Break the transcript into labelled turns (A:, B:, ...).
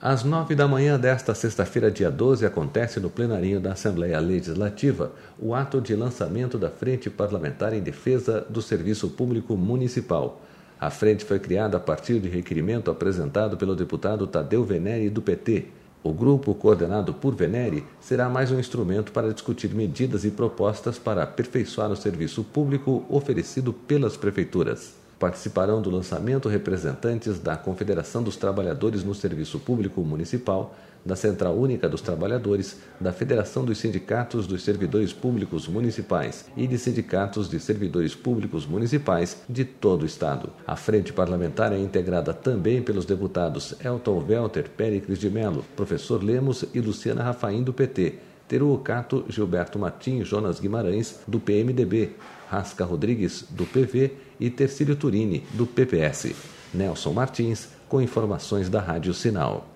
A: Às 9 da manhã desta sexta-feira, dia 12, acontece no plenarinho da Assembleia Legislativa o ato de lançamento da Frente Parlamentar em Defesa do Serviço Público Municipal. A frente foi criada a partir de requerimento apresentado pelo deputado Tadeu Venere, do PT. O grupo, coordenado por Venere, será mais um instrumento para discutir medidas e propostas para aperfeiçoar o serviço público oferecido pelas prefeituras. Participarão do lançamento representantes da Confederação dos Trabalhadores no Serviço Público Municipal, da Central Única dos Trabalhadores, da Federação dos Sindicatos dos Servidores Públicos Municipais e de sindicatos de servidores públicos municipais de todo o Estado. A frente parlamentar é integrada também pelos deputados Elton Welter, Péricles de Mello, Professor Lemos e Luciana Rafaim, do PT, Teru Cato, Gilberto Martim, Jonas Guimarães, do PMDB, Rasca Rodrigues, do PV e Tercílio Turini, do PPS. Nelson Martins, com informações da Rádio Sinal.